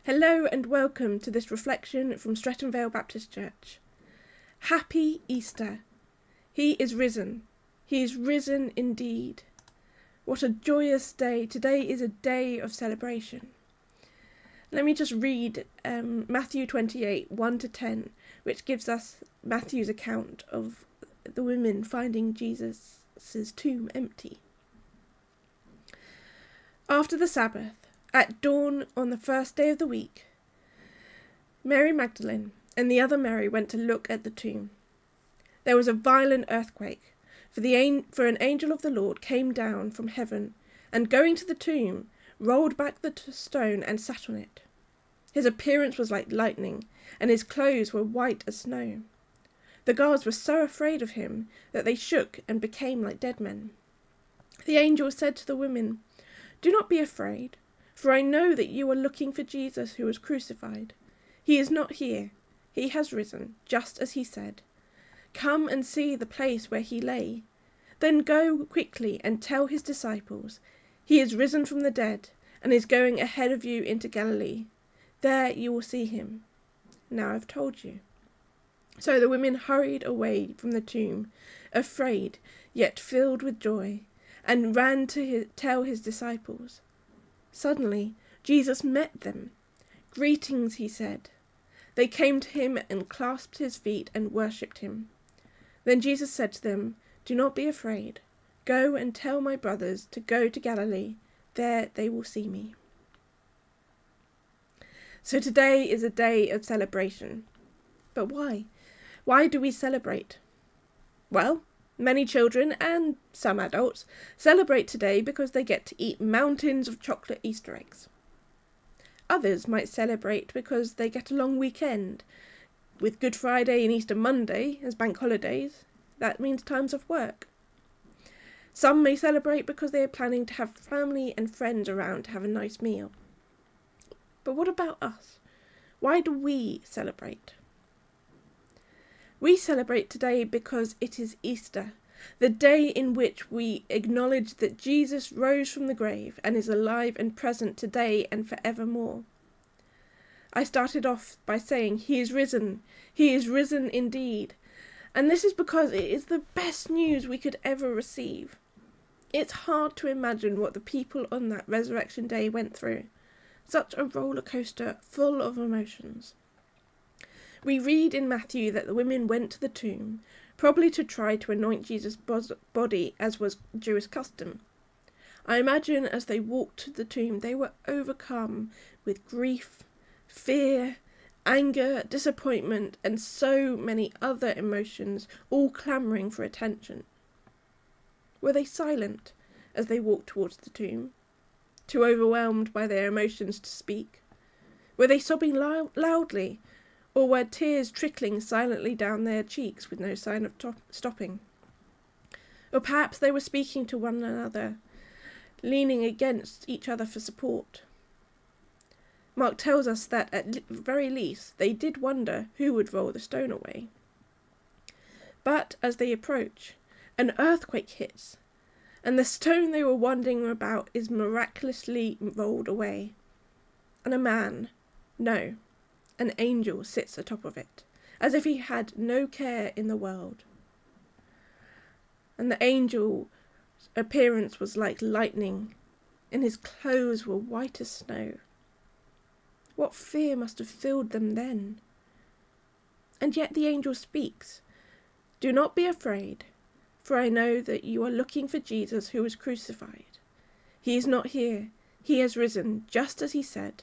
Hello and welcome to this reflection from Streatham Vale Baptist Church. Happy Easter! He is risen. He is risen indeed. What a joyous day. Today is a day of celebration. Let me just read Matthew 28, 1-10, which gives us Matthew's account of the women finding Jesus' tomb empty. After the Sabbath, at dawn on the first day of the week, Mary Magdalene and the other Mary went to look at the tomb. There was a violent earthquake, for an angel of the Lord came down from heaven, and going to the tomb, rolled back the stone and sat on it. His appearance was like lightning, and his clothes were white as snow. The guards were so afraid of him that they shook and became like dead men. The angel said to the women, "Do not be afraid, for I know that you are looking for Jesus who was crucified. He is not here. He has risen, just as he said. Come and see the place where he lay. Then go quickly and tell his disciples, he is risen from the dead and is going ahead of you into Galilee. There you will see him. Now I've told you." So the women hurried away from the tomb, afraid, yet filled with joy, and ran to tell his disciples. Suddenly Jesus met them. "Greetings," he said. They came to him and clasped his feet and worshipped him. Then Jesus said to them, "Do not be afraid. Go and tell my brothers to go to Galilee. There they will see me." So today is a day of celebration. But why? Why do we celebrate? Well, many children and some adults celebrate today because they get to eat mountains of chocolate Easter eggs. Others might celebrate because they get a long weekend. With Good Friday and Easter Monday as bank holidays, that means times off work. Some may celebrate because they are planning to have family and friends around to have a nice meal. But what about us? Why do we celebrate? We celebrate today because it is Easter, the day in which we acknowledge that Jesus rose from the grave and is alive and present today and forevermore. I started off by saying he is risen indeed, and this is because it is the best news we could ever receive. It's hard to imagine what the people on that resurrection day went through, such a roller coaster full of emotions. We read in Matthew that the women went to the tomb, probably to try to anoint Jesus' body as was Jewish custom. I imagine as they walked to the tomb they were overcome with grief, fear, anger, disappointment, and so many other emotions, all clamouring for attention. Were they silent as they walked towards the tomb, too overwhelmed by their emotions to speak? Were they sobbing loudly, or were tears trickling silently down their cheeks with no sign of stopping? Or perhaps they were speaking to one another, leaning against each other for support. Mark tells us that at the very least they did wonder who would roll the stone away. But as they approach, an earthquake hits, and the stone they were wondering about is miraculously rolled away. And an angel sits atop of it, as if he had no care in the world. And the angel's appearance was like lightning, and his clothes were white as snow. What fear must have filled them then? And yet the angel speaks, "Do not be afraid, for I know that you are looking for Jesus who was crucified. He is not here. He has risen, just as he said."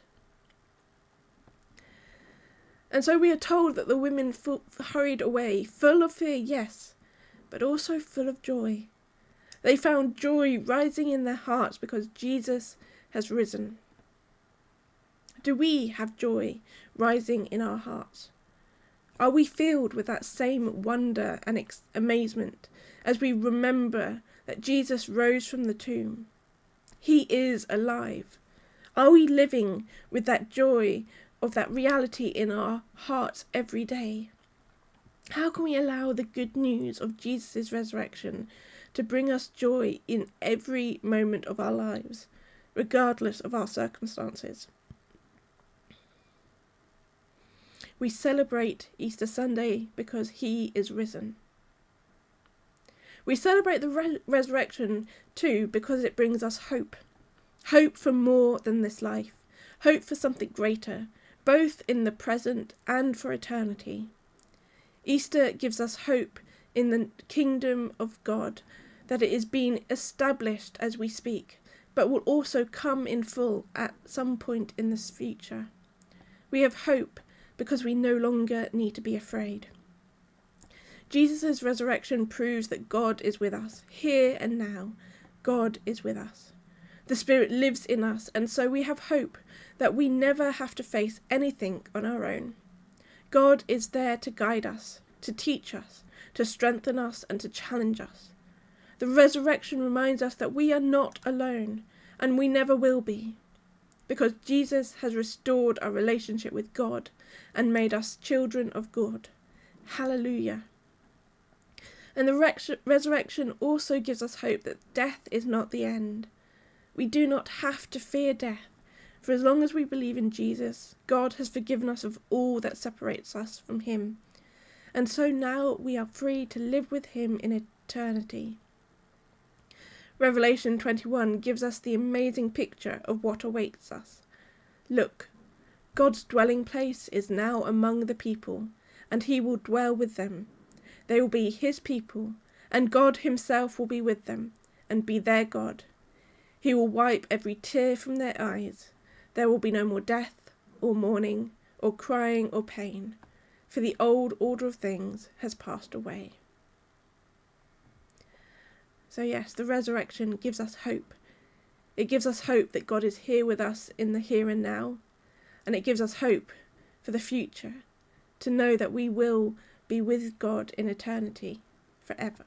And so we are told that the women hurried away, full of fear, yes, but also full of joy. They found joy rising in their hearts because Jesus has risen. Do we have joy rising in our hearts? Are we filled with that same wonder and amazement as we remember that Jesus rose from the tomb? He is alive. Are we living with that joy of that reality in our hearts every day? How can we allow the good news of Jesus' resurrection to bring us joy in every moment of our lives, regardless of our circumstances? We celebrate Easter Sunday because he is risen. We celebrate the resurrection too because it brings us hope. Hope for more than this life. Hope for something greater, both in the present and for eternity. Easter gives us hope in the kingdom of God, that it is being established as we speak, but will also come in full at some point in the future. We have hope because we no longer need to be afraid. Jesus' resurrection proves that God is with us, here and now. God is with us. The Spirit lives in us, and so we have hope that we never have to face anything on our own. God is there to guide us, to teach us, to strengthen us, and to challenge us. The resurrection reminds us that we are not alone, and we never will be, because Jesus has restored our relationship with God and made us children of God. Hallelujah. And the resurrection also gives us hope that death is not the end. We do not have to fear death, for as long as we believe in Jesus, God has forgiven us of all that separates us from him. And so now we are free to live with him in eternity. Revelation 21 gives us the amazing picture of what awaits us. Look, God's dwelling place is now among the people, and he will dwell with them. They will be his people, and God himself will be with them, and be their God. He will wipe every tear from their eyes. There will be no more death, or mourning, or crying, or pain, for the old order of things has passed away. So yes, the resurrection gives us hope. It gives us hope that God is here with us in the here and now, and it gives us hope for the future, to know that we will be with God in eternity forever.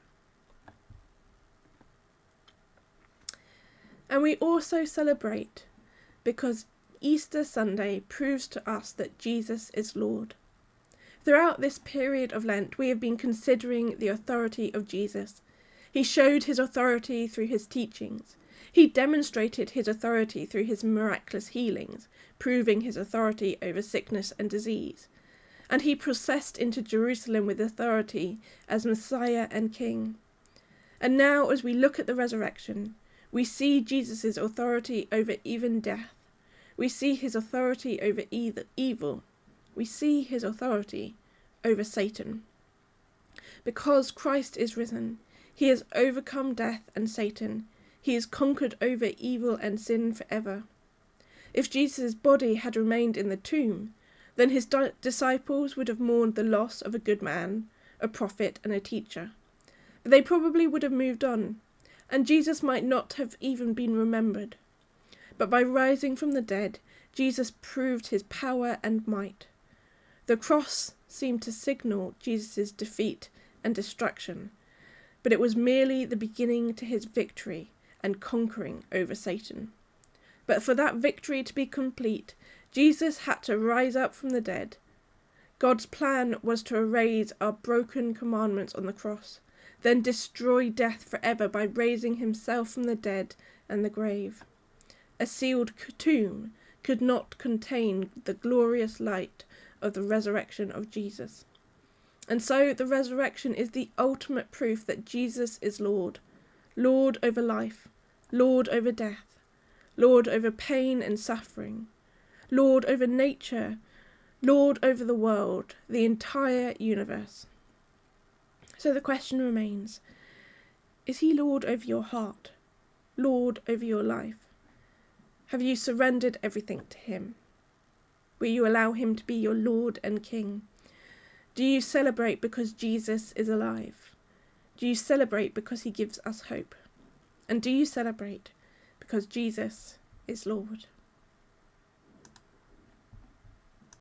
And we also celebrate because Easter Sunday proves to us that Jesus is Lord. Throughout this period of Lent, we have been considering the authority of Jesus. He showed his authority through his teachings. He demonstrated his authority through his miraculous healings, proving his authority over sickness and disease. And he processed into Jerusalem with authority as Messiah and King. And now, as we look at the resurrection, we see Jesus' authority over even death. We see his authority over evil. We see his authority over Satan. Because Christ is risen, he has overcome death and Satan. He has conquered over evil and sin forever. If Jesus' body had remained in the tomb, then his disciples would have mourned the loss of a good man, a prophet, and a teacher. But they probably would have moved on, and Jesus might not have even been remembered. But by rising from the dead, Jesus proved his power and might. The cross seemed to signal Jesus' defeat and destruction, but it was merely the beginning to his victory and conquering over Satan. But for that victory to be complete, Jesus had to rise up from the dead. God's plan was to erase our broken commandments on the cross, then destroy death forever by raising himself from the dead and the grave. A sealed tomb could not contain the glorious light of the resurrection of Jesus. And so the resurrection is the ultimate proof that Jesus is Lord. Lord over life, Lord over death, Lord over pain and suffering, Lord over nature, Lord over the world, the entire universe. So the question remains, is he Lord over your heart? Lord over your life? Have you surrendered everything to him? Will you allow him to be your Lord and King? Do you celebrate because Jesus is alive? Do you celebrate because he gives us hope? And do you celebrate because Jesus is Lord?